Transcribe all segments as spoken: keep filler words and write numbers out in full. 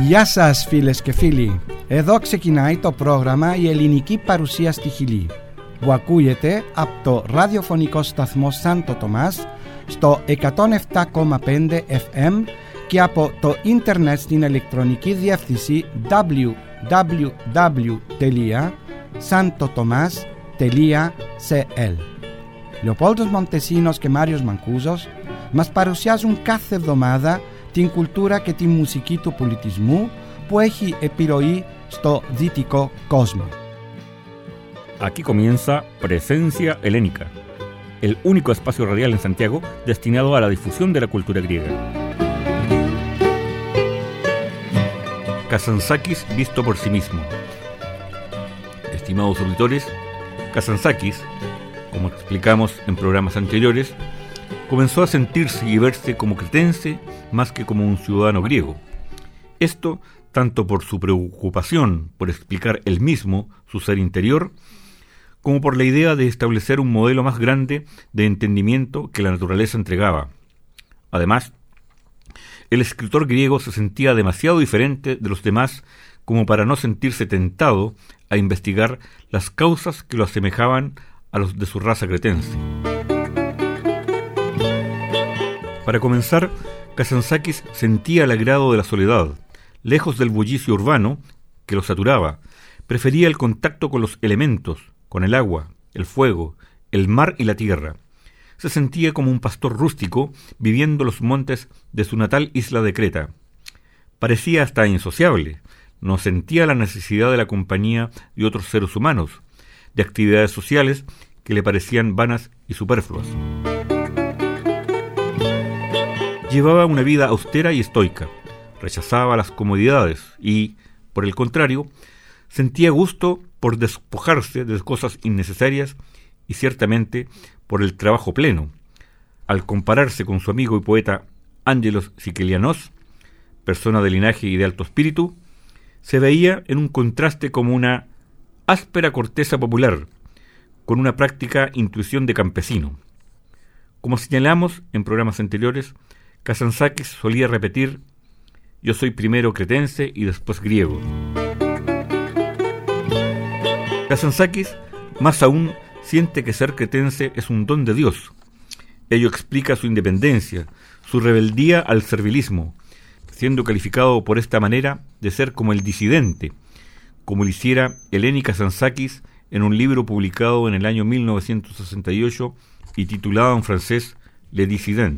Γεια σας φίλες και φίλοι. Εδώ ξεκινάει το πρόγραμμα «Η ελληνική παρουσία στη Χιλή» που ακούγεται από το ραδιοφωνικό σταθμό Σάντο Τομάς στο εκατόν επτά κόμμα πέντε εφ εμ και από το ίντερνετ στην ηλεκτρονική διεύθυνση double-u double-u double-u τελεία santo tomas τελεία c l. Λεοπόλδος Μοντεσίνος και Μάριος Μανκούζος μας παρουσιάζουν κάθε εβδομάδα την κουλτούρα και τη μουσική του πολιτισμού που έχει επιρροή στο δυτικό κόσμο. Aquí comienza Presencia Helénica, el único espacio radial en Santiago destinado a la difusión de la cultura griega. Kazantzakis visto por sí mismo. Estimados auditores, Kazantzakis, como explicamos en programas anteriores, comenzó a sentirse y verse como cretense más que como un ciudadano griego. Esto tanto por su preocupación por explicar él mismo su ser interior, como por la idea de establecer un modelo más grande de entendimiento que la naturaleza entregaba. Además, el escritor griego se sentía demasiado diferente de los demás como para no sentirse tentado a investigar las causas que lo asemejaban a los de su raza cretense. Para comenzar, Kazantzakis sentía el agrado de la soledad. Lejos del bullicio urbano que lo saturaba, prefería el contacto con los elementos, con el agua, el fuego, el mar y la tierra. Se sentía como un pastor rústico viviendo los montes de su natal isla de Creta. Parecía hasta insociable, no sentía la necesidad de la compañía de otros seres humanos, de actividades sociales que le parecían vanas y superfluas. Llevaba una vida austera y estoica, rechazaba las comodidades y, por el contrario, sentía gusto por despojarse de cosas innecesarias y ciertamente por el trabajo pleno. Al compararse con su amigo y poeta Ángelos Sikelianos, persona de linaje y de alto espíritu, se veía en un contraste como una áspera corteza popular, con una práctica intuición de campesino. Como señalamos en programas anteriores, Kazantzakis solía repetir: yo soy primero cretense y después griego. Kazantzakis, más aún, siente que ser cretense es un don de Dios. Ello explica su independencia, su rebeldía al servilismo, siendo calificado por esta manera de ser como el disidente, como lo hiciera Eleni Kazantzakis en un libro publicado en el año mil novecientos sesenta y ocho y titulado en francés Le Dissident.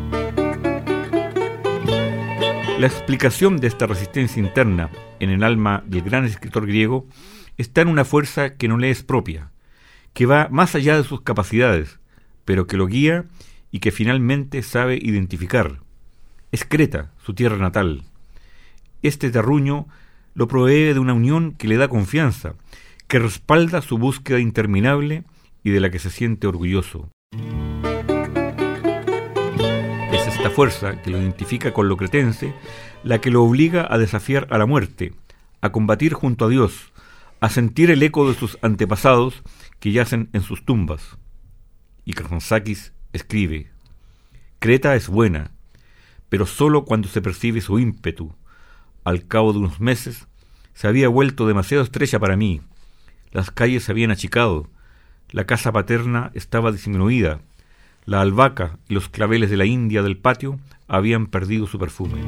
La explicación de esta resistencia interna en el alma del gran escritor griego está en una fuerza que no le es propia, que va más allá de sus capacidades, pero que lo guía y que finalmente sabe identificar. Es Creta, su tierra natal. Este terruño lo provee de una unión que le da confianza, que respalda su búsqueda interminable y de la que se siente orgulloso. Es esta fuerza que lo identifica con lo cretense, la que lo obliga a desafiar a la muerte, a combatir junto a Dios, a sentir el eco de sus antepasados que yacen en sus tumbas. Y Kazantzakis escribe: Creta es buena, pero solo cuando se percibe su ímpetu. Al cabo de unos meses, se había vuelto demasiado estrecha para mí. Las calles se habían achicado, la casa paterna estaba disminuida, la albahaca y los claveles de la India del patio habían perdido su perfume.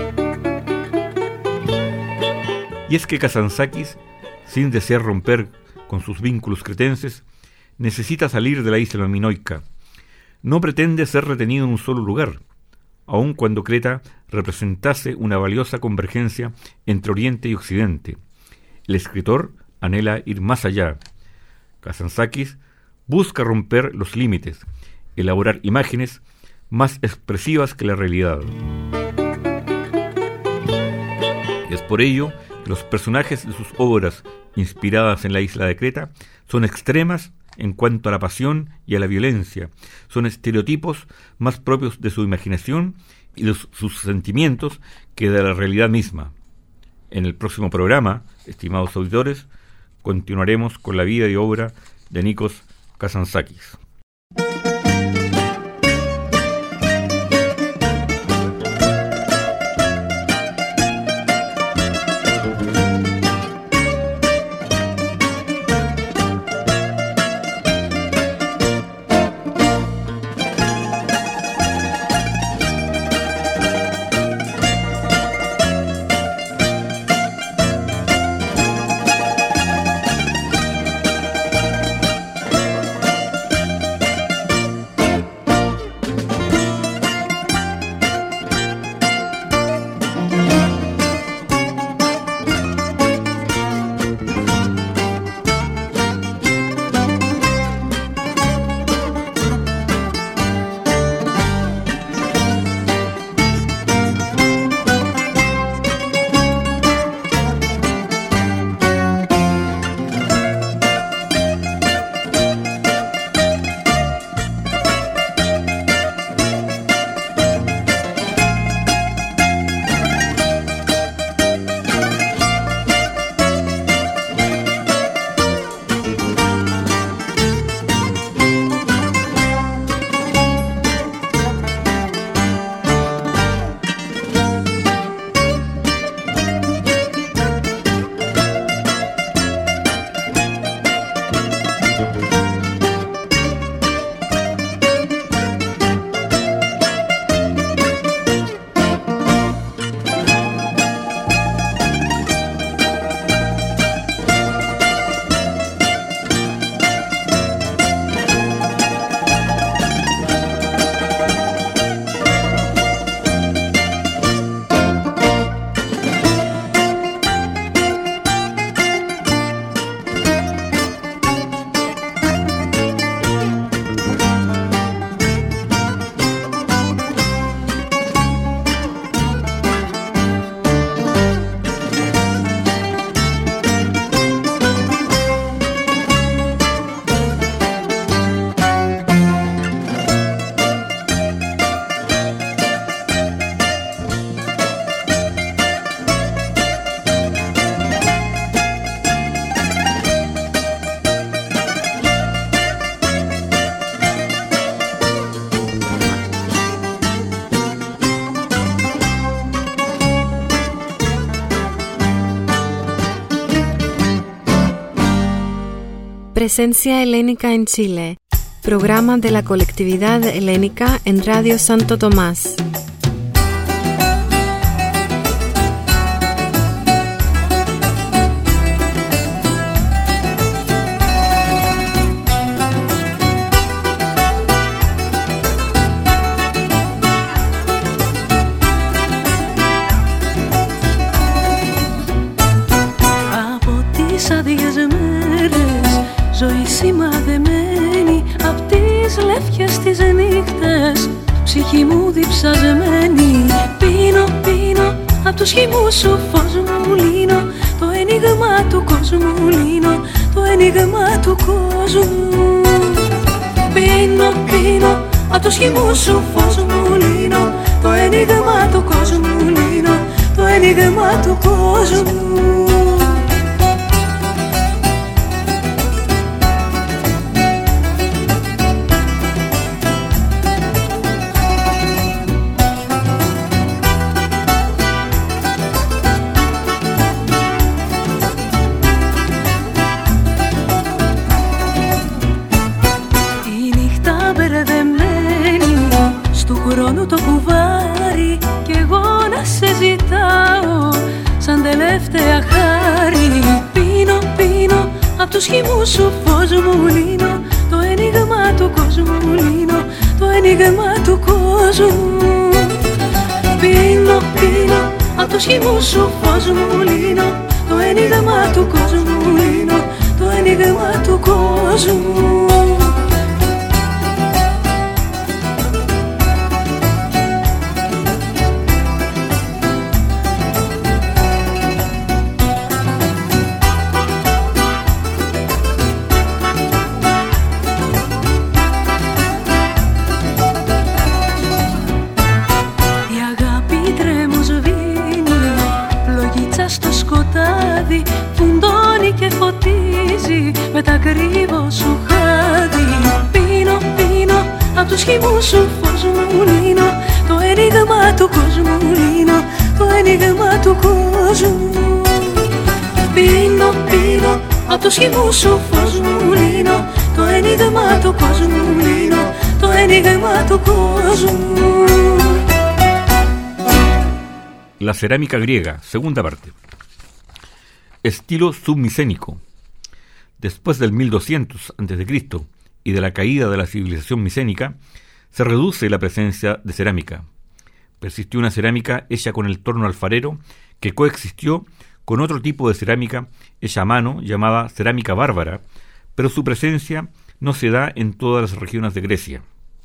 Y es que Kazantzakis, sin desear romper con sus vínculos cretenses, necesita salir de la isla minoica. No pretende ser retenido en un solo lugar, aun cuando Creta representase una valiosa convergencia entre Oriente y Occidente. El escritor anhela ir más allá. Kazantzakis busca romper los límites, elaborar imágenes más expresivas que la realidad. Es por ello que los personajes de sus obras inspiradas en la isla de Creta son extremas en cuanto a la pasión y a la violencia, son estereotipos más propios de su imaginación y de sus sentimientos que de la realidad misma. En el próximo programa, estimados auditores, continuaremos con la vida y obra de Nikos Kazantzakis. Presencia Helénica en Chile. Programa de la Colectividad Helénica en Radio Santo Tomás. Ζωή σημαδεμένη απ' τις λεύκες τις νύχτες, ψυχή μου διψασμένη. Πίνω, πίνω, απ' τους χυμούς σου φως μου λύνω, το ένιγμα του κόσμου λύνω, το ένιγμα του κόσμου. Πίνω, πίνω, απ' τους χυμούς σου φως μου λύνω, το ένιγμα του κόσμου λύνω, το ένιγμα του κόσμου. Χρόνου το κουβάρι κι εγώ να σε ζητάω σαν τελευταία χάρη. Πίνω, πίνω, απ' τους χυμούς σου φως μου λύνω, το ένιγμα του κόσμου λύνω, το ένιγμα του κόσμου. Πίνω, πίνω, απ' τους χυμούς σου φως μου λύνω, το ένιγμα του κόσμου λύνω, το ένιγμα του κόσμου. Με τα κρύβω σου χάδι. Πίνω, πίνω, απ' τους χυμούς σου φως μου λύνω, το ένιγμα του κόσμου λύνω, το ένιγμα του κόσμου. Πίνω, πίνω, απ' τους χυμούς σου φως μου λύνω, το ένιγμα του κόσμου λύνω, το ένιγμα του κόσμου. La cerámica griega, segunda parte. Estilo submicénico. Después del mil doscientos antes de Cristo y de la caída de la civilización micénica, se reduce la presencia de cerámica. Persistió una cerámica hecha con el torno alfarero que coexistió con otro tipo de cerámica hecha a mano llamada cerámica bárbara, pero su presencia no se da en todas las regiones de Grecia.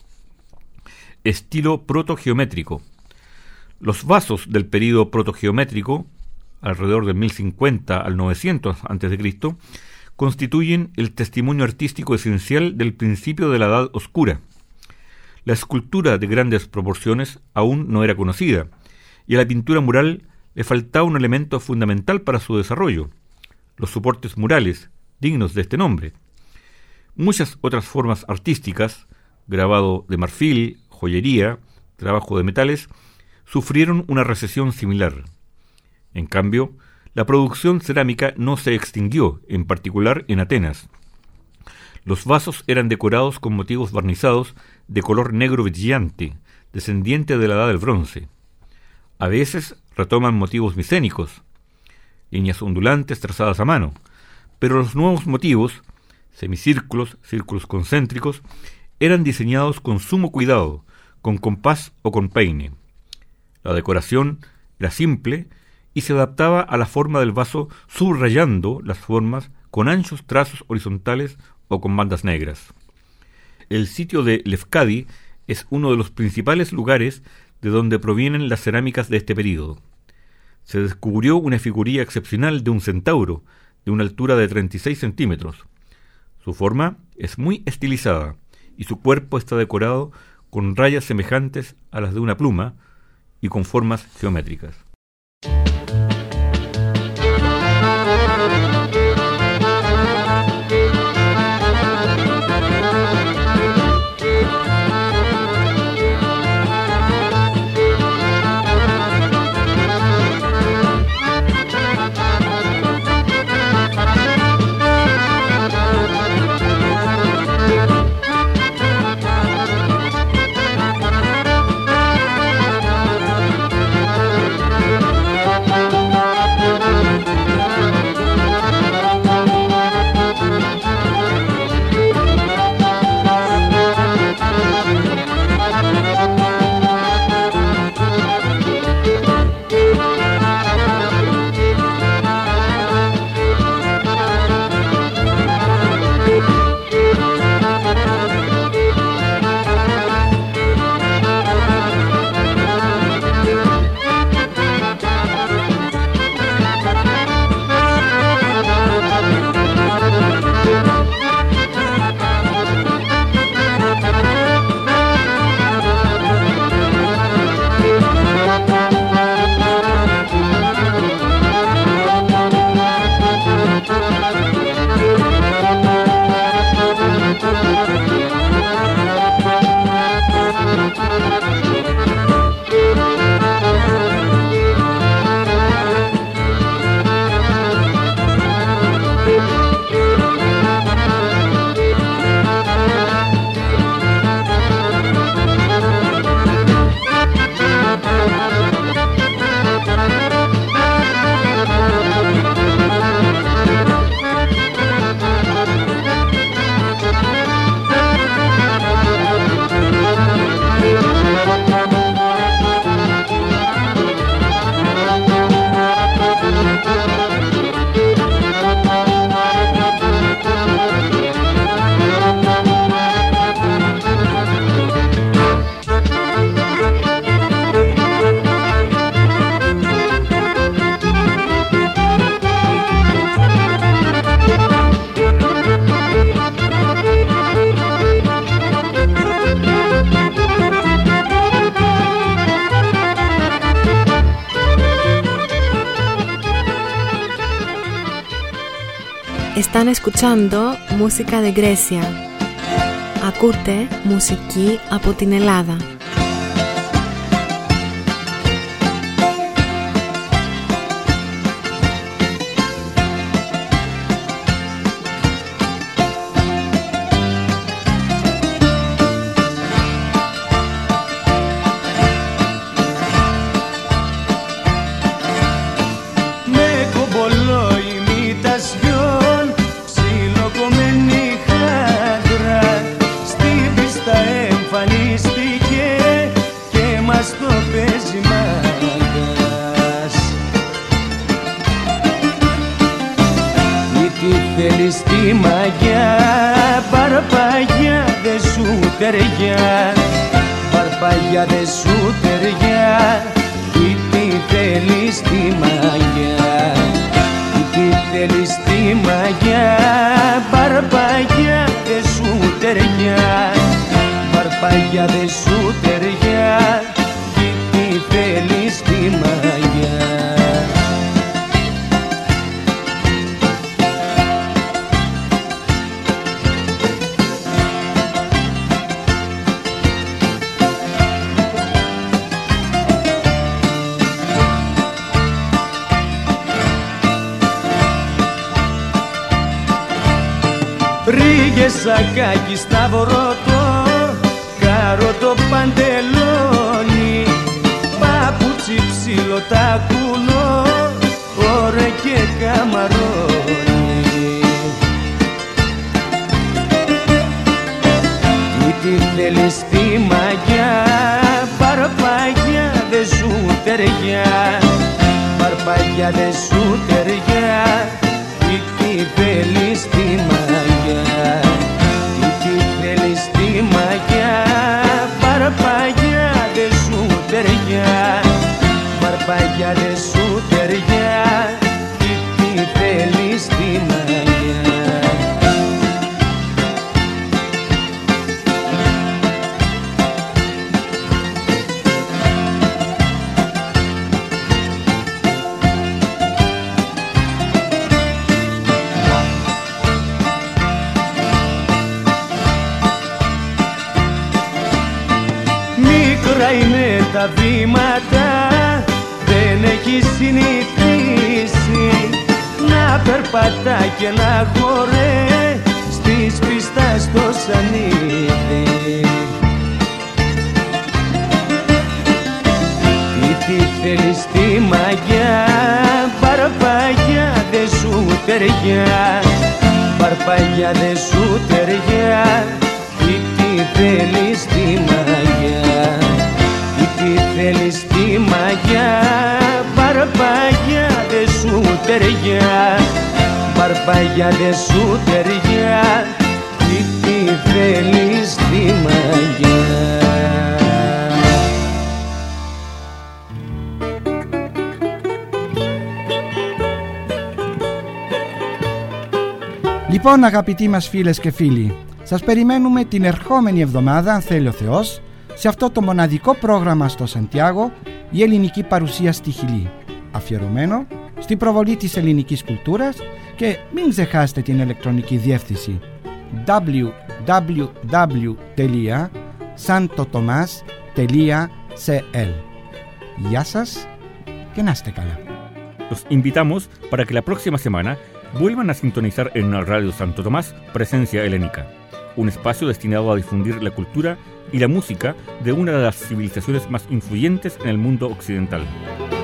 Estilo protogeométrico. Los vasos del período protogeométrico, alrededor de mil cincuenta al novecientos antes de Cristo, constituyen el testimonio artístico esencial del principio de la Edad Oscura. La escultura de grandes proporciones aún no era conocida, y a la pintura mural le faltaba un elemento fundamental para su desarrollo: los soportes murales, dignos de este nombre. Muchas otras formas artísticas, grabado de marfil, joyería, trabajo de metales, sufrieron una recesión similar. En cambio, la producción cerámica no se extinguió, en particular en Atenas. Los vasos eran decorados con motivos barnizados de color negro brillante, descendiente de la edad del bronce. A veces retoman motivos micénicos, líneas ondulantes trazadas a mano, pero los nuevos motivos, semicírculos, círculos concéntricos, eran diseñados con sumo cuidado, con compás o con peine. La decoración era simple y se adaptaba a la forma del vaso, subrayando las formas con anchos trazos horizontales o con bandas negras. El sitio de Lefkadi es uno de los principales lugares de donde provienen las cerámicas de este período. Se descubrió una figuría excepcional de un centauro, de una altura de treinta y seis centímetros. Su forma es muy estilizada y su cuerpo está decorado con rayas semejantes a las de una pluma y con formas geométricas. Están escuchando música de Grecia. Ακούτε μουσική από την Ελλάδα. Στη μαγιά, παρπαγιά δε σου ταιριά, παρπαγιά δε σου ταιριά, τι τι θέλεις στη μαγιά, τι τι θέλεις στη μαγιά, παρπαγιά δε σου ταιριά, παρπαγιά δε σου ταιριά, τι τι θέλεις στη μαγιά. Ρίγες σακάκι σταυρωτό, καρότο παντελόνι, παπούτσι ψηλό τακουνό, ωρε και καμαρόνι. Τι τι θέλεις στη μαγιά, παρπαγιά δε σου ταιριά, παρπαγιά δε σου ταιριά, τι τι θέλεις στη μαγιά, τι τι θέλεις στη μαγιά, παρπαγιά δε σου ταιριά, παρπαγιά δε σου ταιριά, τι τι θέλεις στη μαγιά. Είναι τα βήματα, δεν έχει συνηθίσει να περπατά και να χωρέ στις πίστας στο σανίδι. Τι τι θέλεις στη μαγιά, παρπαγιά δε σου ταιριά, παρπαγιά δε σου ταιριά, τι τι θέλεις στη μαγιά, τι τι θέλεις στη μαγιά, παρπαγιά δε σου ταιριά, παρπαγιά δε σου ταιριά, τι τι θέλεις στη μαγιά. Λοιπόν, αγαπητοί μας φίλες και φίλοι, σας περιμένουμε την ερχόμενη εβδομάδα, αν θέλει ο Θεός, σε αυτό το μοναδικό πρόγραμμα στο Σαντιάγο, η ελληνική παρουσία στη Χιλή, αφιερωμένο στην προβολή της ελληνικής κουλτούρας, και μην ξεχάσετε την ηλεκτρονική διεύθυνση double-u double-u double-u τελεία santo tomas τελεία c l. Γεια σας και να είστε καλά. Los invitamos para que la próxima semana vuelvan a sintonizar en Radio Santo Tomás Presencia Helénica, un espacio destinado a difundir la cultura y la música de una de las civilizaciones más influyentes en el mundo occidental.